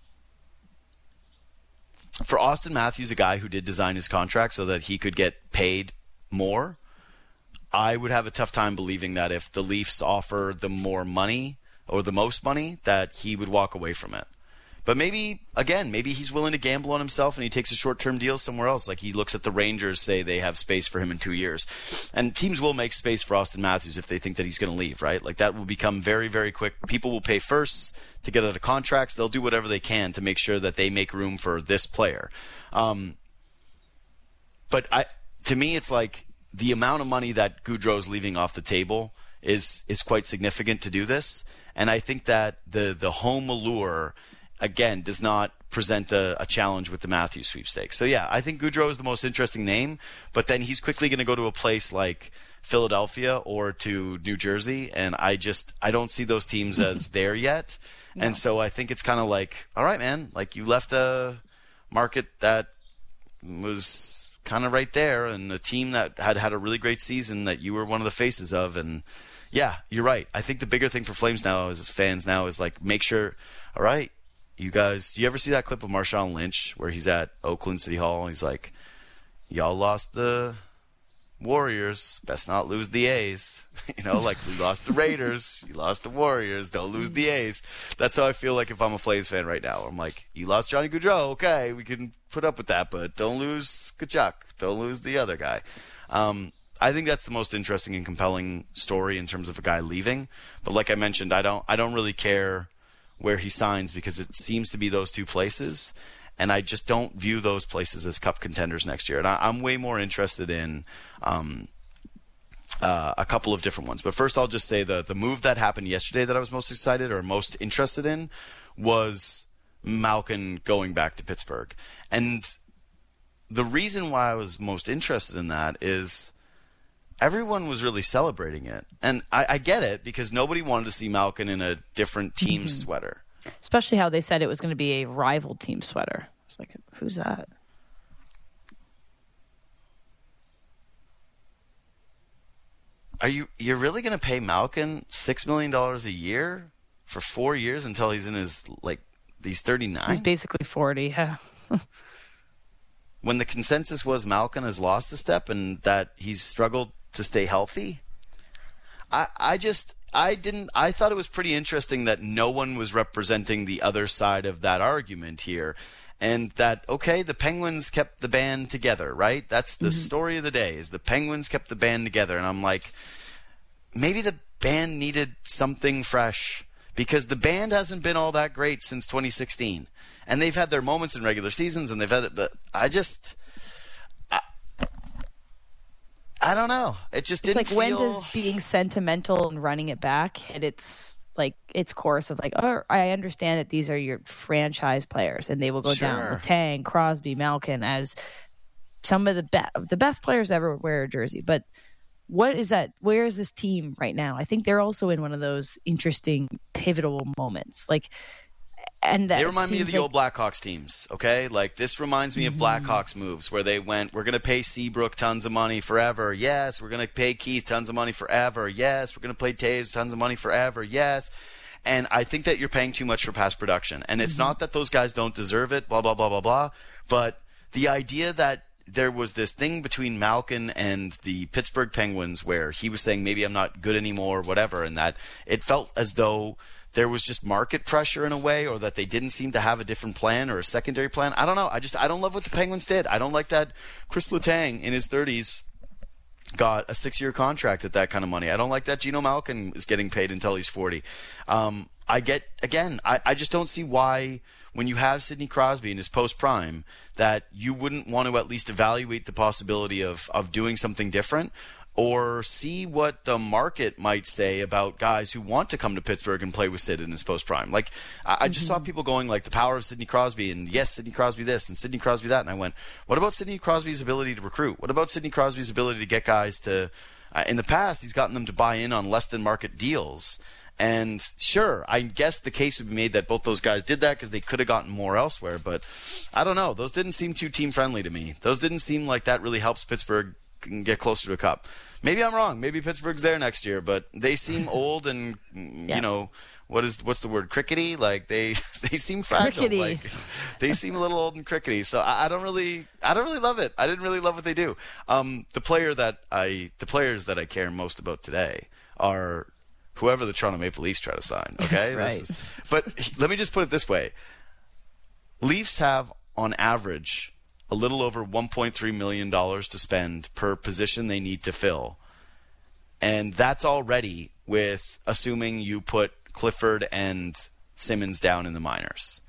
[SPEAKER 1] for Austin Matthews, a guy who did design his contract so that he could get paid more, I would have a tough time believing that if the Leafs offer the more money or the most money, that he would walk away from it. But maybe, again, maybe he's willing to gamble on himself and he takes a short-term deal somewhere else. Like he looks at the Rangers, say they have space for him in two years. And teams will make space for Austin Matthews if they think that he's going to leave, right? Like that will become very, very quick. People will pay first to get out of contracts. They'll do whatever they can to make sure that they make room for this player. Um, but I, to me, it's like the amount of money that Gaudreau's leaving off the table is is quite significant to do this. And I think that the the home allure – again, does not present a, a challenge with the Matthews sweepstakes. So, yeah, I think Gaudreau is the most interesting name, but then he's quickly going to go to a place like Philadelphia or to New Jersey, and I just I don't see those teams as there yet. No. And so I think it's kind of like, all right, man, like you left a market that was kind of right there and a team that had had a really great season that you were one of the faces of, and yeah, you're right. I think the bigger thing for Flames now is as fans now is like make sure, all right, you guys, do you ever see that clip of Marshawn Lynch where he's at Oakland City Hall and he's like, y'all lost the Warriors, best not lose the A's. You know, like we lost the Raiders, you lost the Warriors, don't lose the A's. That's how I feel like if I'm a Flames fan right now. I'm like, you lost Johnny Gaudreau, okay, we can put up with that, but don't lose Kachuk, don't lose the other guy. Um, I think that's the most interesting and compelling story in terms of a guy leaving. But like I mentioned, I don't, I don't really care where he signs because it seems to be those two places. And I just don't view those places as cup contenders next year. And I, I'm way more interested in um, uh, a couple of different ones. But first, I'll just say the the move that happened yesterday that I was most excited or most interested in was Malkin going back to Pittsburgh. And the reason why I was most interested in that is everyone was really celebrating it. And I, I get it because nobody wanted to see Malkin in a different team mm-hmm. sweater.
[SPEAKER 2] Especially how they said it was going to be a rival team sweater. It's like, who's that?
[SPEAKER 1] Are you you're really going to pay Malkin six million dollars a year for four years until he's in his like he's thirty-nine?
[SPEAKER 2] He's basically forty. Yeah.
[SPEAKER 1] When the consensus was Malkin has lost a step and that he's struggled to stay healthy, I I just. I didn't. I thought it was pretty interesting that no one was representing the other side of that argument here, and that okay, the Penguins kept the band together, right? That's the mm-hmm. story of the day. Is the Penguins kept the band together, and I'm like, maybe the band needed something fresh because the band hasn't been all that great since twenty sixteen, and they've had their moments in regular seasons, and they've had. But I just. I don't know. It just didn't
[SPEAKER 2] it's like
[SPEAKER 1] feel...
[SPEAKER 2] when does being sentimental and running it back hit its like its course of like, oh, I understand that these are your franchise players and they will go
[SPEAKER 1] sure.
[SPEAKER 2] down. Letang, Crosby, Malkin as some of the best the best players ever wear a jersey. But what is that? Where is this team right now? I think they're also in one of those interesting pivotal moments. Like. And
[SPEAKER 1] they remind me of the
[SPEAKER 2] like...
[SPEAKER 1] old Blackhawks teams, okay? Like, this reminds me mm-hmm. of Blackhawks moves where they went, we're going to pay Seabrook tons of money forever. Yes, we're going to pay Keith tons of money forever. Yes, we're going to pay Taves tons of money forever. Yes. And I think that you're paying too much for past production. And it's mm-hmm. not that those guys don't deserve it, blah, blah, blah, blah, blah. But the idea that there was this thing between Malkin and the Pittsburgh Penguins where he was saying maybe I'm not good anymore, whatever, and that it felt as though there was just market pressure in a way, or that they didn't seem to have a different plan or a secondary plan. I don't know. I just I don't love what the Penguins did. I don't like that Chris Letang in his thirties got a six-year contract at that kind of money. I don't like that Geno Malkin is getting paid until he's forty. Um, I get, again, I, I just don't see why when you have Sidney Crosby in his post-prime that you wouldn't want to at least evaluate the possibility of, of doing something different. Or see what the market might say about guys who want to come to Pittsburgh and play with Sid in his post-prime. Like, I, I just mm-hmm. saw people going, like, the power of Sidney Crosby, and yes, Sidney Crosby this, and Sidney Crosby that. And I went, what about Sidney Crosby's ability to recruit? What about Sidney Crosby's ability to get guys to uh, – in the past, he's gotten them to buy in on less-than-market deals. And sure, I guess the case would be made that both those guys did that because they could have gotten more elsewhere. But I don't know. Those didn't seem too team-friendly to me. Those didn't seem like that really helps Pittsburgh get closer to a cup. Maybe I'm wrong. Maybe Pittsburgh's there next year, but they seem old and yeah. you know what is what's the word crickety? Like they they seem fragile.
[SPEAKER 2] Crickety.
[SPEAKER 1] Like they seem a little old and crickety. So I, I don't really I don't really love it. I didn't really love what they do. Um, the player that I the players that I care most about today are whoever the Toronto Maple Leafs try to sign. Okay,
[SPEAKER 2] right.
[SPEAKER 1] This is, but let me just put it this way: Leafs have on average a little over one point three million dollars to spend per position they need to fill. And that's already with assuming you put Clifford and Simmons down in the minors.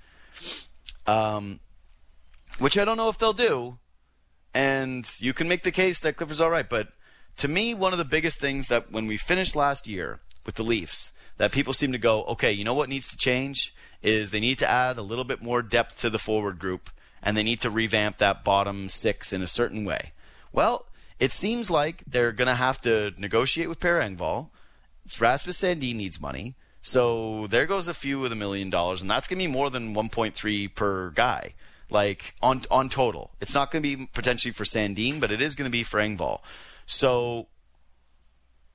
[SPEAKER 1] Um, which I don't know if they'll do. And you can make the case that Clifford's all right. But to me, one of the biggest things that when we finished last year with the Leafs, that people seem to go, okay, you know what needs to change is they need to add a little bit more depth to the forward group. And they need to revamp that bottom six in a certain way. Well, it seems like they're going to have to negotiate with Per Engvall. Rasmus Sandin needs money. So there goes a few with a million dollars, and that's going to be more than one point three per guy, like on on total. It's not going to be potentially for Sandin, but it is going to be for Engvall. So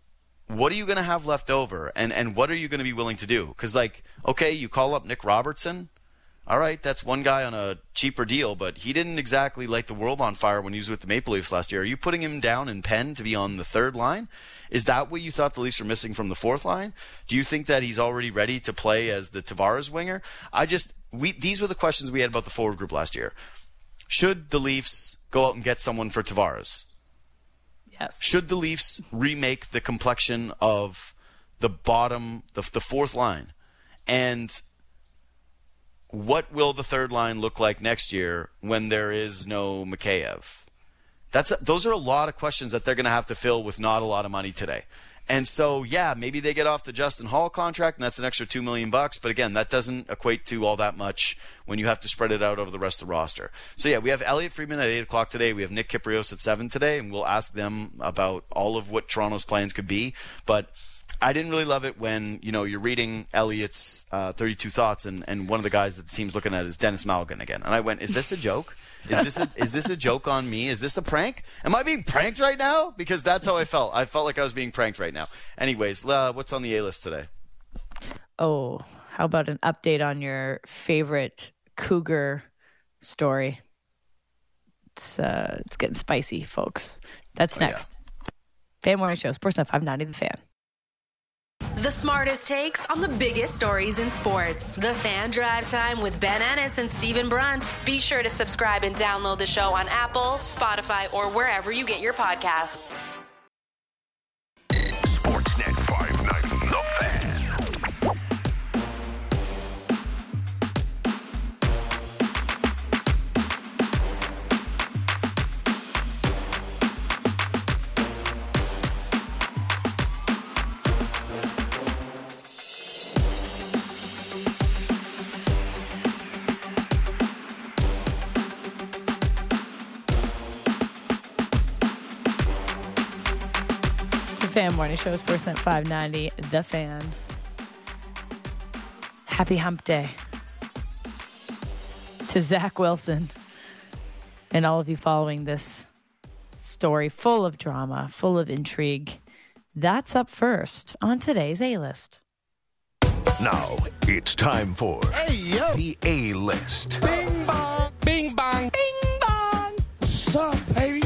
[SPEAKER 1] what are you going to have left over, and and what are you going to be willing to do? Because, like, okay, you call up Nick Robertson. All right, that's one guy on a cheaper deal, but he didn't exactly light the world on fire when he was with the Maple Leafs last year. Are you putting him down in pen to be on the third line? Is that what you thought the Leafs were missing from the fourth line? Do you think that he's already ready to play as the Tavares winger? I just we these were the questions we had about the forward group last year. Should the Leafs go out and get someone for Tavares?
[SPEAKER 2] Yes.
[SPEAKER 1] Should the Leafs remake the complexion of the bottom, the, the fourth line? And what will the third line look like next year when there is no Mikheyev? That's a, those are a lot of questions that they're going to have to fill with not a lot of money today. And so, yeah, maybe they get off the Justin Hall contract, and that's an extra two million bucks. But again, that doesn't equate to all that much when you have to spread it out over the rest of the roster. So yeah, we have Elliot Friedman at eight o'clock today. We have Nick Kypreos at seven today, and we'll ask them about all of what Toronto's plans could be. But I didn't really love it when, you know, you're reading Elliot's uh, thirty-two Thoughts, and, and one of the guys that the team's looking at is Dennis Malgin again. And I went, is this a joke? Is this a, is this a joke on me? Is this a prank? Am I being pranked right now? Because that's how I felt. I felt like I was being pranked right now. Anyways, uh, what's on the A-list today?
[SPEAKER 2] Oh, how about an update on your favorite Cougar story? It's uh, it's getting spicy, folks. That's next. Oh, yeah. Fan Morning Show, Sportsnet five ninety, The Fan.
[SPEAKER 3] The smartest takes on the biggest stories in sports. The Fan Drive Time with Ben Ennis and Stephen Brunt. Be sure to subscribe and download the show on Apple, Spotify, or wherever you get your podcasts.
[SPEAKER 4] Sportsnet five ninety, The Fan.
[SPEAKER 2] Fan Morning Show, Sportsnet five ninety, The Fan. Happy hump day to Zach Wilson and all of you following this story full of drama, full of intrigue. That's up first on today's A-List.
[SPEAKER 4] Now it's time for
[SPEAKER 5] hey, yo.
[SPEAKER 4] the A-List.
[SPEAKER 5] Bing bong, bing bong,
[SPEAKER 2] bing bong.
[SPEAKER 5] What's up, baby?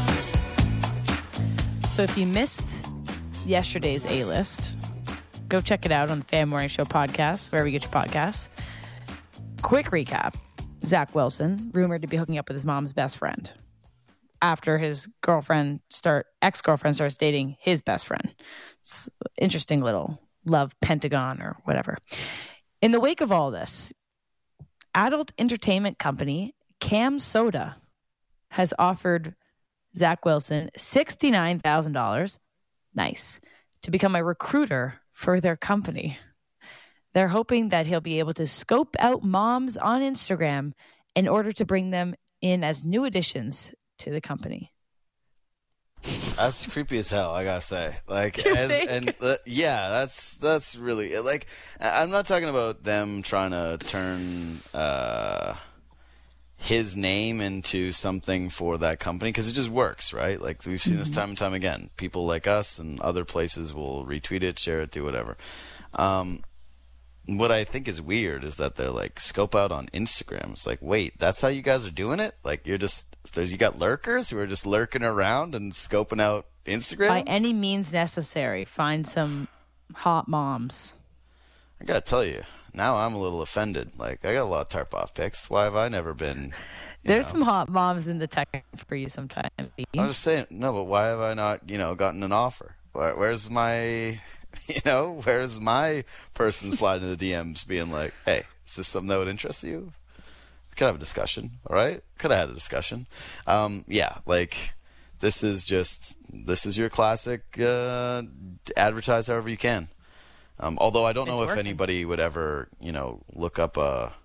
[SPEAKER 2] So if you missed yesterday's A-List, go check it out on the Fan Morning Show podcast, wherever you get your podcasts. Quick recap. Zach Wilson, rumored to be hooking up with his mom's best friend after his girlfriend start ex-girlfriend starts dating his best friend. It's interesting little love pentagon or whatever. In the wake of all this, adult entertainment company Cam Soda has offered Zach Wilson sixty-nine thousand dollars. Nice. To become a recruiter for their company. They're hoping that he'll be able to scope out moms on Instagram in order to bring them in as new additions to the company.
[SPEAKER 1] That's creepy as hell, I gotta say. Like, as, and uh, yeah, that's that's really like. I'm not talking about them trying to turn uh, his name into something for that company, because it just works, right? Like, we've seen mm-hmm. this time and time again. People like us and other places will retweet it, share it, do whatever. Um, what I think is weird is that they're like, scope out on Instagram. It's like, wait, that's how you guys are doing it? Like, you're just there's you got lurkers who are just lurking around and scoping out Instagram
[SPEAKER 2] by any means necessary. Find some hot moms.
[SPEAKER 1] I gotta tell you, now I'm a little offended. Like, I got a lot of Tarpoff pics. Why have I never been?
[SPEAKER 2] There's
[SPEAKER 1] know?
[SPEAKER 2] some hot moms in the tech for you sometimes.
[SPEAKER 1] I'm just saying, no, but why have I not, you know, gotten an offer? Where, where's my, you know, where's my person sliding in the D Ms being like, hey, is this something that would interest you? We could have a discussion, all right? Could have had a discussion. Um, yeah, like, this is just, this is your classic uh, advertise however you can. Um, although I don't know
[SPEAKER 2] it's
[SPEAKER 1] if
[SPEAKER 2] working.
[SPEAKER 1] anybody would ever, you know, look up a,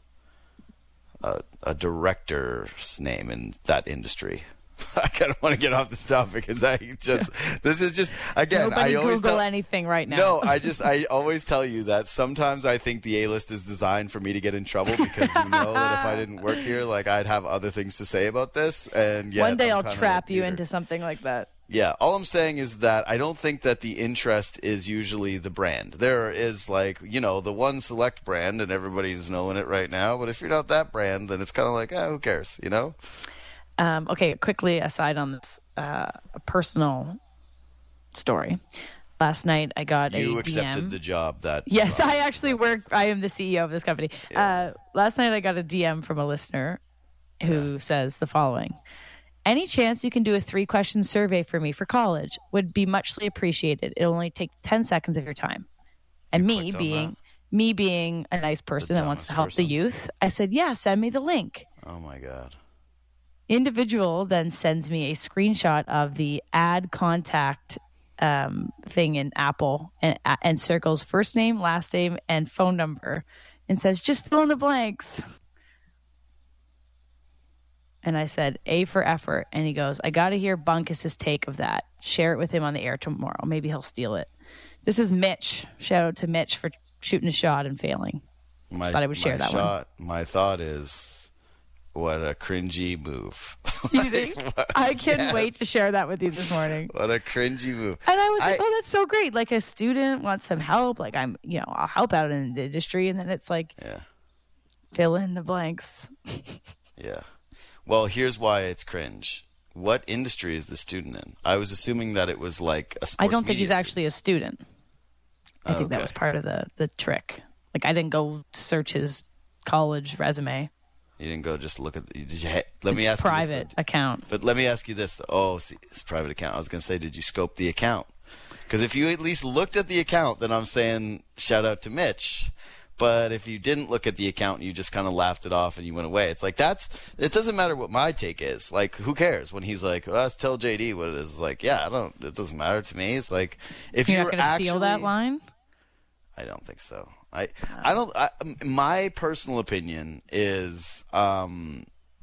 [SPEAKER 1] a a director's name in that industry. I kind of want to get off this topic because I just this is just again
[SPEAKER 2] Nobody
[SPEAKER 1] I always
[SPEAKER 2] Google
[SPEAKER 1] tell,
[SPEAKER 2] anything right now.
[SPEAKER 1] No, I just I always tell you that sometimes I think the A-list is designed for me to get in trouble because you know that if I didn't work here, like I'd have other things to say about this. And yeah,
[SPEAKER 2] one day
[SPEAKER 1] I'm
[SPEAKER 2] I'll
[SPEAKER 1] kinda
[SPEAKER 2] trap
[SPEAKER 1] like
[SPEAKER 2] you
[SPEAKER 1] Peter.
[SPEAKER 2] into something like that.
[SPEAKER 1] Yeah, all I'm saying is that I don't think that the interest is usually the brand. There is, like, you know, the one select brand, and everybody's knowing it right now. But if you're not that brand, then it's kind of like, ah, who cares, you know?
[SPEAKER 2] Um, okay, quickly aside on this, uh, a personal story. Last night I got a
[SPEAKER 1] You accepted
[SPEAKER 2] D M.
[SPEAKER 1] the job that...
[SPEAKER 2] Yes, I actually work. I am the C E O of this company.
[SPEAKER 1] Yeah.
[SPEAKER 2] Uh, last night I got a D M from a listener who yeah. says the following. Any chance you can do a three-question survey for me for college would be muchly appreciated. It'll only take ten seconds of your time. And
[SPEAKER 1] You
[SPEAKER 2] me
[SPEAKER 1] clicked on
[SPEAKER 2] being me being a nice person that wants to help
[SPEAKER 1] person.
[SPEAKER 2] the youth, I said, yeah, send me the link.
[SPEAKER 1] Oh, my God.
[SPEAKER 2] Individual then sends me a screenshot of the add contact um, thing in Apple and, and circles first name, last name, and phone number and says, just fill in the blanks. And I said, A for effort. And he goes, I got to hear Bunkus's take of that. Share it with him on the air tomorrow. Maybe he'll steal it. This is Mitch. Shout out to Mitch for shooting a shot and failing.
[SPEAKER 1] My,
[SPEAKER 2] Just thought I would share
[SPEAKER 1] my
[SPEAKER 2] that
[SPEAKER 1] shot, one. My thought is, what a cringy move.
[SPEAKER 2] You think? I couldn't
[SPEAKER 1] yes.
[SPEAKER 2] wait to share that with you this morning.
[SPEAKER 1] What a cringy move.
[SPEAKER 2] And I was like,
[SPEAKER 1] I,
[SPEAKER 2] oh, that's so great. Like a student wants some help. Like I'm, you know, I'll help out in the industry. And then it's like,
[SPEAKER 1] yeah.
[SPEAKER 2] fill in the blanks.
[SPEAKER 1] Yeah. Well, here's why it's cringe. What industry is the student in? I was assuming that it was like a sports
[SPEAKER 2] I don't think
[SPEAKER 1] media
[SPEAKER 2] he's
[SPEAKER 1] student.
[SPEAKER 2] actually a student. I think
[SPEAKER 1] Okay.
[SPEAKER 2] that was part of the, the trick. Like I didn't go search his college resume.
[SPEAKER 1] You didn't go just look at. Did you? Let me ask
[SPEAKER 2] Private
[SPEAKER 1] you this,
[SPEAKER 2] account.
[SPEAKER 1] But let me ask you this. Oh, see, it's private account. I was going to say, did you scope the account? Because if you at least looked at the account, then I'm saying shout out to Mitch. But if you didn't look at the account, you just kind of laughed it off and you went away. It's like that's. It doesn't matter what my take is. Like, who cares when he's like, well, let's tell J D what it is. It's like, yeah, I don't. It doesn't matter to me. It's like if
[SPEAKER 2] You're
[SPEAKER 1] you
[SPEAKER 2] not
[SPEAKER 1] were
[SPEAKER 2] going to
[SPEAKER 1] actually
[SPEAKER 2] steal that line?
[SPEAKER 1] I don't think so. I I don't. I, my personal opinion is, um,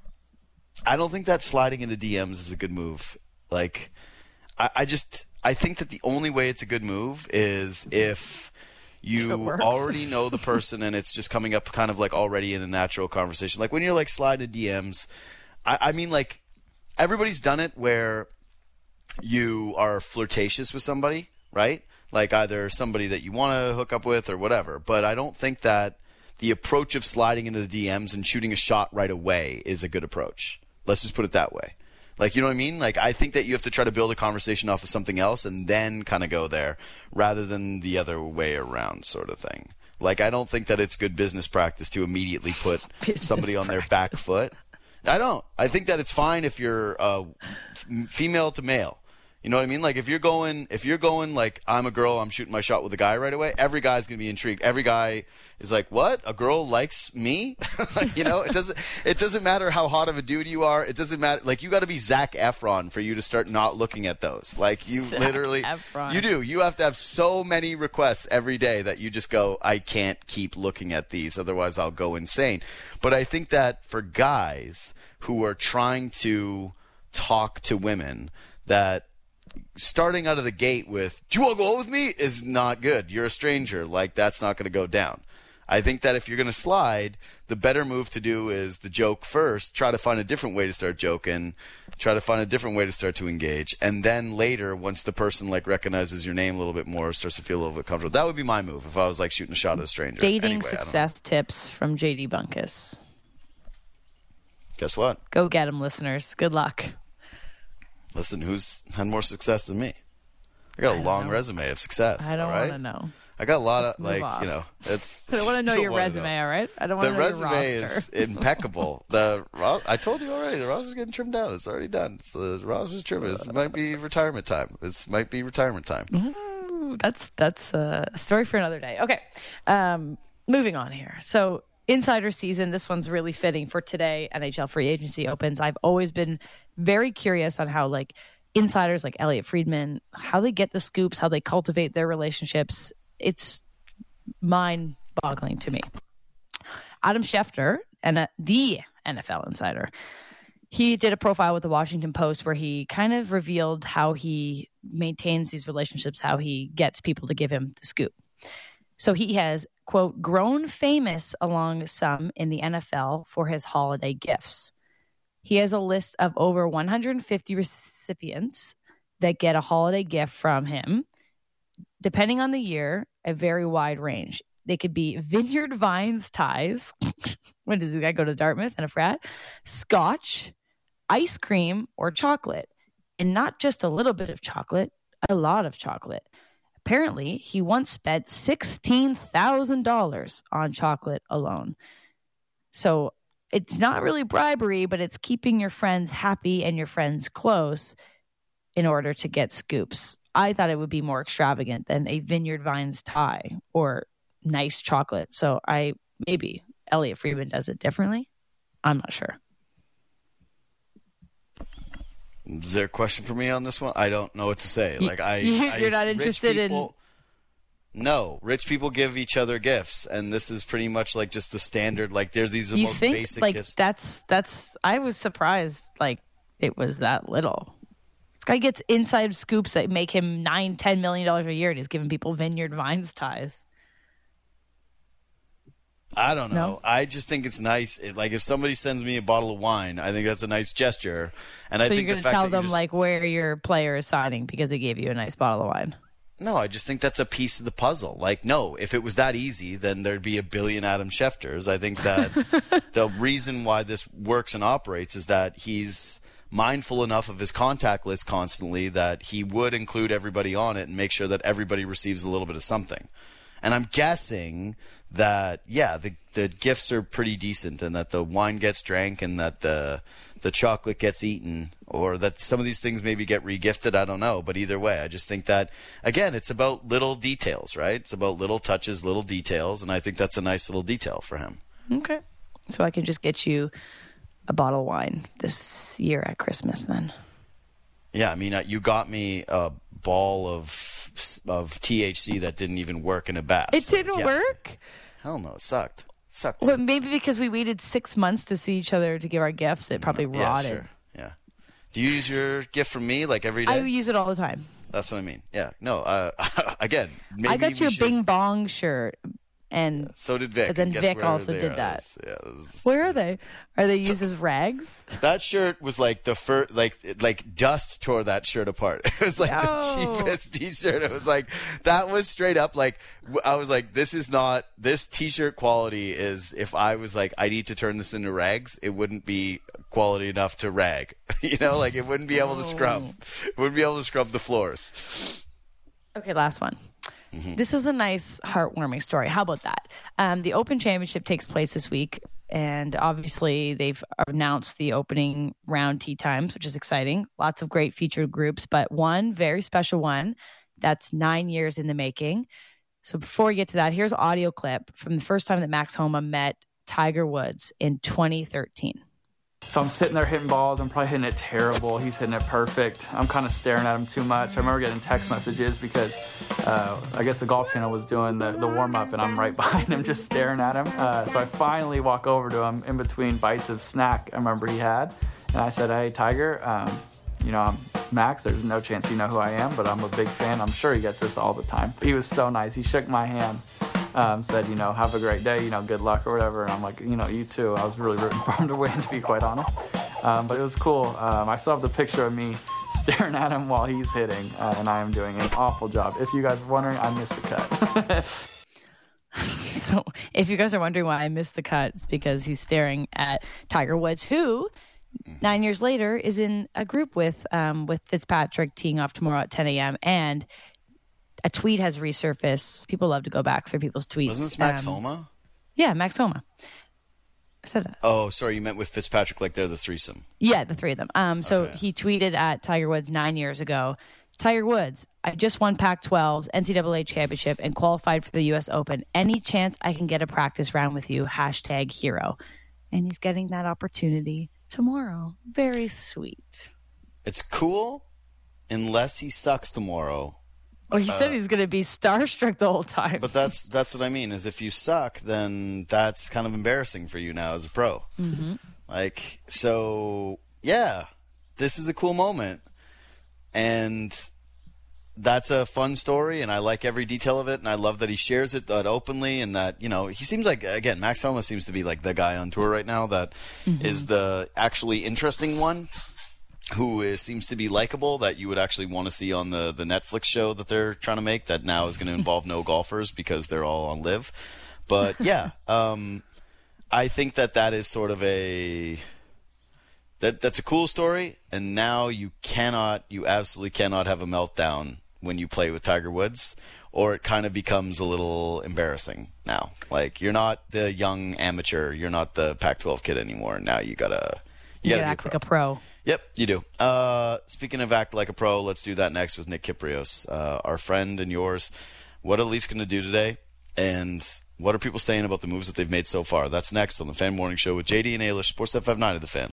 [SPEAKER 1] I don't think that sliding into D Ms is a good move. Like, I, I just I think that the only way it's a good move is if you already know the person and it's just coming up kind of like already in a natural conversation. Like when you're like sliding D Ms, I, I mean like everybody's done it where you are flirtatious with somebody, right? Like either somebody that you want to hook up with or whatever. But I don't think that the approach of sliding into the D Ms and shooting a shot right away is a good approach. Let's just put it that way. Like, you know what I mean? Like, I think that you have to try to build a conversation off of something else and then kind of go there rather than the other way around sort of thing. Like, I don't think that it's good business practice to immediately put somebody on their back foot. I don't. I think that it's fine if you're uh, f- female to male. You know what I mean? Like if you're going, if you're going like I'm a girl, I'm shooting my shot with a guy right away. Every guy's gonna be intrigued. Every guy is like, "What? A girl likes me?" You know, it doesn't. It doesn't matter how hot of a dude you are. It doesn't matter. Like you got to be Zac Efron for you to start not looking at those. Like you
[SPEAKER 2] Zac
[SPEAKER 1] literally,
[SPEAKER 2] Efron.
[SPEAKER 1] you do. You have to have so many requests every day that you just go, "I can't keep looking at these, otherwise I'll go insane." But I think that for guys who are trying to talk to women, that starting out of the gate with, do you want to go out with me? Is not good. You're a stranger. Like, that's not going to go down. I think that if you're going to slide, the better move to do is the joke first, try to find a different way to start joking, try to find a different way to start to engage, and then later, once the person, like, recognizes your name a little bit more, starts to feel a little bit comfortable. That would be my move if I was, like, shooting a shot at a stranger.
[SPEAKER 2] Dating
[SPEAKER 1] Anyway,
[SPEAKER 2] success tips from J D Bunkus.
[SPEAKER 1] Guess what?
[SPEAKER 2] Go get them, listeners. Good luck.
[SPEAKER 1] Listen, who's had more success than me? I got a long
[SPEAKER 2] know.
[SPEAKER 1] resume of success.
[SPEAKER 2] I don't
[SPEAKER 1] all right?
[SPEAKER 2] want to know.
[SPEAKER 1] I got a lot
[SPEAKER 2] Let's
[SPEAKER 1] of,
[SPEAKER 2] move
[SPEAKER 1] like,
[SPEAKER 2] off.
[SPEAKER 1] you know, it's.
[SPEAKER 2] I don't want to know
[SPEAKER 1] you
[SPEAKER 2] your
[SPEAKER 1] wanna
[SPEAKER 2] resume,
[SPEAKER 1] know.
[SPEAKER 2] all right? I don't want
[SPEAKER 1] The
[SPEAKER 2] to know
[SPEAKER 1] resume
[SPEAKER 2] your roster.
[SPEAKER 1] is impeccable. The ro- I told you already. The roster's getting trimmed down. It's already done. So the roster's trimmed. This might be retirement time. This might be retirement time.
[SPEAKER 2] Ooh, that's that's a story for another day. Okay, um, moving on here. So insider season. This one's really fitting for today. N H L free agency opens. I've always been very curious on how like insiders like Elliot Friedman, how they get the scoops, how they cultivate their relationships. It's mind-boggling to me. Adam Schefter, and uh, the N F L insider, he did a profile with the Washington Post where he kind of revealed how he maintains these relationships, how he gets people to give him the scoop. So he has, quote, grown famous along some in the N F L for his holiday gifts. He has a list of over one hundred fifty recipients that get a holiday gift from him, depending on the year, a very wide range. They could be Vineyard Vines ties. When does the guy go to Dartmouth and a frat? Scotch, ice cream, or chocolate. And not just a little bit of chocolate, a lot of chocolate. Apparently, he once spent sixteen thousand dollars on chocolate alone. So it's not really bribery, but it's keeping your friends happy and your friends close in order to get scoops. I thought it would be more extravagant than a Vineyard Vines tie or nice chocolate. So I maybe Elliot Friedman does it differently. I'm not sure.
[SPEAKER 1] Is there a question for me on this one? I don't know what to say. Like I,
[SPEAKER 2] You're
[SPEAKER 1] I,
[SPEAKER 2] not interested
[SPEAKER 1] people, in. No, rich people give each other gifts, and this is pretty much like just the standard. Like there's these the
[SPEAKER 2] you
[SPEAKER 1] most
[SPEAKER 2] think,
[SPEAKER 1] basic
[SPEAKER 2] like,
[SPEAKER 1] gifts.
[SPEAKER 2] That's that's. I was surprised. Like it was that little. This guy gets inside scoops that make him nine, ten million dollars a year, and he's giving people Vineyard Vines ties.
[SPEAKER 1] I don't know.
[SPEAKER 2] No?
[SPEAKER 1] I just think it's nice. It, like if somebody sends me a bottle of wine, I think that's a nice gesture. And I
[SPEAKER 2] so
[SPEAKER 1] think
[SPEAKER 2] you're going
[SPEAKER 1] the
[SPEAKER 2] to
[SPEAKER 1] fact
[SPEAKER 2] tell
[SPEAKER 1] that you
[SPEAKER 2] them
[SPEAKER 1] just,
[SPEAKER 2] like where your player is signing because they gave you a nice bottle of wine.
[SPEAKER 1] No, I just think that's a piece of the puzzle. Like, no, if it was that easy, then there'd be a billion Adam Schefters. I think that the reason why this works and operates is that he's mindful enough of his contact list constantly that he would include everybody on it and make sure that everybody receives a little bit of something. And I'm guessing that, yeah, the the gifts are pretty decent and that the wine gets drank and that the the chocolate gets eaten or that some of these things maybe get regifted. I don't know. But either way, I just think that, again, it's about little details, right? It's about little touches, little details. And I think that's a nice little detail for him.
[SPEAKER 2] Okay. So I can just get you a bottle of wine this year at Christmas then.
[SPEAKER 1] Yeah, I mean, uh, you got me a ball of of T H C that didn't even work in a bath.
[SPEAKER 2] It
[SPEAKER 1] so,
[SPEAKER 2] didn't
[SPEAKER 1] yeah.
[SPEAKER 2] work?
[SPEAKER 1] Hell no, it sucked. It sucked.
[SPEAKER 2] Well, maybe because we waited six months to see each other to give our gifts, it probably
[SPEAKER 1] yeah,
[SPEAKER 2] rotted.
[SPEAKER 1] Sure. Yeah. Do you use your gift from me like every day?
[SPEAKER 2] I use it all the time.
[SPEAKER 1] That's what I mean. Yeah. No. Uh, again, maybe
[SPEAKER 2] I got you
[SPEAKER 1] we
[SPEAKER 2] a
[SPEAKER 1] should...
[SPEAKER 2] Bing Bong shirt, and
[SPEAKER 1] so did Vic.
[SPEAKER 2] But then
[SPEAKER 1] and guess
[SPEAKER 2] Vic
[SPEAKER 1] where
[SPEAKER 2] also
[SPEAKER 1] they
[SPEAKER 2] did
[SPEAKER 1] are.
[SPEAKER 2] that.
[SPEAKER 1] This- yeah, this is-
[SPEAKER 2] Where are they? Are they used as rags?
[SPEAKER 1] That shirt was like the first, like like dust tore that shirt apart. It was like
[SPEAKER 2] No.
[SPEAKER 1] the cheapest T-shirt. It was like that was straight up like I was like, this is not this T-shirt quality is. If I was like, I need to turn this into rags, it wouldn't be quality enough to rag. You know, like it wouldn't be able to scrub. It wouldn't be able to scrub the floors.
[SPEAKER 2] Okay, last one. This is a nice, heartwarming story. How about that? Um, the Open Championship takes place this week, and obviously they've announced the opening round tee times, which is exciting. Lots of great featured groups, but one very special one that's nine years in the making. So before we get to that, here's an audio clip from the first time that Max Homa met Tiger Woods in twenty thirteen.
[SPEAKER 6] So I'm sitting there hitting balls. I'm probably hitting it terrible. He's hitting it perfect. I'm kind of staring at him too much. I remember getting text messages because uh, I guess the Golf Channel was doing the, the warm-up, and I'm right behind him just staring at him. Uh, so I finally walk over to him in between bites of snack I remember he had. And I said, hey, Tiger, um, you know, I'm Max. There's no chance you know who I am, but I'm a big fan. I'm sure he gets this all the time. He was so nice. He shook my hand. Um, said, you know, have a great day, you know, good luck or whatever. And I'm like, you know, you too. I was really rooting for him to win, to be quite honest. Um, but it was cool. Um, I still have the picture of me staring at him while he's hitting, uh, and I am doing an awful job. If you guys are wondering, I missed the cut.
[SPEAKER 2] So if you guys are wondering why I missed the cut, it's because he's staring at Tiger Woods, who nine years later is in a group with um, with Fitzpatrick teeing off tomorrow at ten a.m. And a tweet has resurfaced. People love to go back through people's tweets.
[SPEAKER 1] Wasn't this Max
[SPEAKER 2] um,
[SPEAKER 1] Homa?
[SPEAKER 2] Yeah, Max Homa. I said that.
[SPEAKER 1] Oh, sorry, you meant with Fitzpatrick, like they're the threesome.
[SPEAKER 2] Yeah, the three of them. Um, so
[SPEAKER 1] Okay.
[SPEAKER 2] he tweeted at Tiger Woods nine years ago, Tiger Woods, I just won Pac twelve's N C double A championship and qualified for the U S Open. Any chance I can get a practice round with you? Hashtag hero. And he's getting that opportunity tomorrow. Very sweet.
[SPEAKER 1] It's cool unless he sucks tomorrow.
[SPEAKER 2] Well, he said he's going to be starstruck the whole time.
[SPEAKER 1] But that's that's what I mean, is if you suck, then that's kind of embarrassing for you now as a pro.
[SPEAKER 2] Mm-hmm.
[SPEAKER 1] Like, so, yeah, this is a cool moment. And that's a fun story, and I like every detail of it, and I love that he shares it that openly, and that, you know, he seems like, again, Max Homa seems to be like the guy on tour right now that
[SPEAKER 2] Mm-hmm.
[SPEAKER 1] is the actually interesting one. who is, seems to be likable, that you would actually want to see on the, the Netflix show that they're trying to make, that now is going to involve no golfers because they're all on live. But yeah, um, I think that that is sort of a that that's a cool story. And now you cannot, you absolutely cannot have a meltdown when you play with Tiger Woods, or it kind of becomes a little embarrassing now. Like, you're not the young amateur, you're not the Pac twelve kid anymore. Now you gotta you,
[SPEAKER 2] You
[SPEAKER 1] gotta
[SPEAKER 2] gotta
[SPEAKER 1] be
[SPEAKER 2] act
[SPEAKER 1] pro.
[SPEAKER 2] like a pro.
[SPEAKER 1] Yep, you do. Uh, speaking of act like a pro, let's do that next with Nick Kyprios, uh, our friend and yours. What are the Leafs going to do today? And what are people saying about the moves that they've made so far? That's next on the Fan Morning Show with J D and Ailish, Sports F F nine of the Fan.